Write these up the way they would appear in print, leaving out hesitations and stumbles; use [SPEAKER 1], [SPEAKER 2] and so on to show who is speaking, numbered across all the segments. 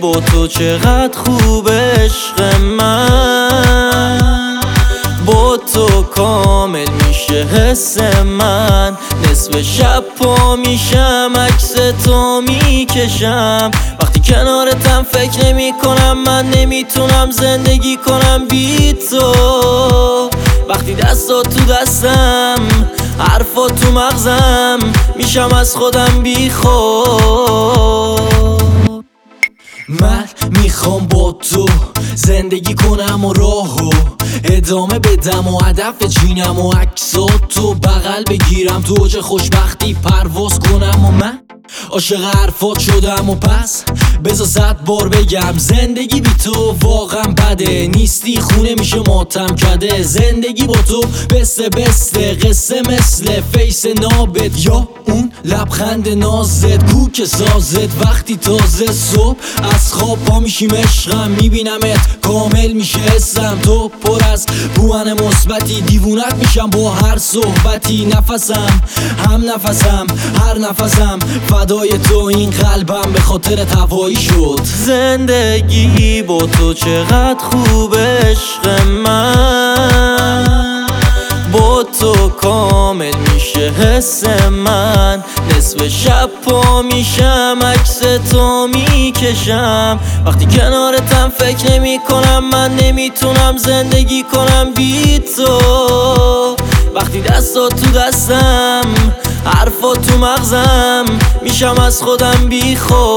[SPEAKER 1] با تو چقدر خوب عشق من، با تو کامل میشه حس من. نصف شب پا میشم عکس تو میکشم، وقتی کنارتم فکر نمی کنم من نمیتونم زندگی کنم بی تو. وقتی دستات تو دستم حرفات تو مغزم میشم از خودم بی خود. من میخوام با تو زندگی کنم و راهو ادامه بدم و هدف جینم و عکساتو بغل بگیرم تو اوج خوشبختی پرواز کنم. و من عاشق حرفات شدم و پس بذار 100 بار بگم زندگی بی تو واقعا بده، نیستی خونه میشه ماتم کده. زندگی با تو بسته قصه مثل فیس نابت یا اون لبخند نازت کوک سازت. وقتی تازه صبح از خواب پا میشیم عشقم میبینمت کامل میشه حسم. تو پر از بوان مثبتی دیوونت میشم با هر صحبتی. نفسم هم نفسم هر نفسم فدای تو، این قلبم به خاطر هوایی شد. زندگی با تو چقدر خوب عشق من، با تو کامل میشه حس من. نصف شب پا میشم عکس تو میکشم، وقتی کنارتم فکر نمی کنم من نمیتونم زندگی کنم بی تو. وقتی دستات تو دستم حرفات تو مغزم میشم از خودم بی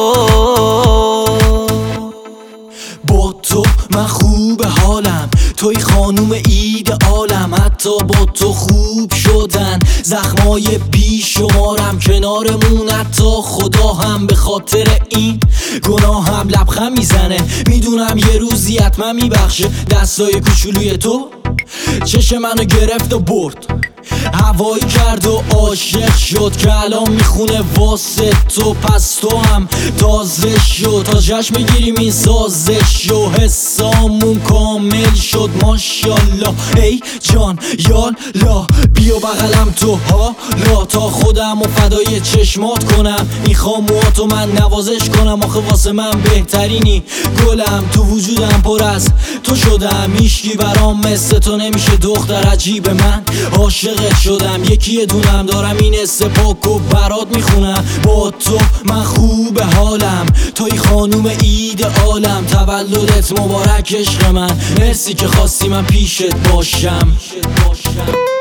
[SPEAKER 1] خود. با تو من خوب حالم، توی خانوم ایدئالم. حتی با تو خوب شدن زخمای بیشمارم کنارمون، حتی خدا هم به خاطر این گناهم لبخند میزنه. میدونم یه روزی حتما میبخشه. دستای کوچولوی تو چشم منو گرفت و برد، هوایی کرد و عاشق شد که الان میخونه واسه تو. پس تو هم تازه شد تا جشن بگیریم این سازش و حسامون کامل شد ماشالله. ای جان یالا بیا بغلم تو حالا تا خودم و فدای چشمات کنم. میخوام موهاتو من نوازش کنم، آخه واسه من بهترینی گلم. تو وجودم پر از تو شدم، هیچکی برام مثل تو نمیشه دختر عجیب. من عاشقت شدم، یکی دونم دارم این حس پاک و برات میخونم. با تو من خوب حالم، توی خانوم ایدئالم. تولدت مبارک عشق من، مرسی که خواستی من پیشت باشم.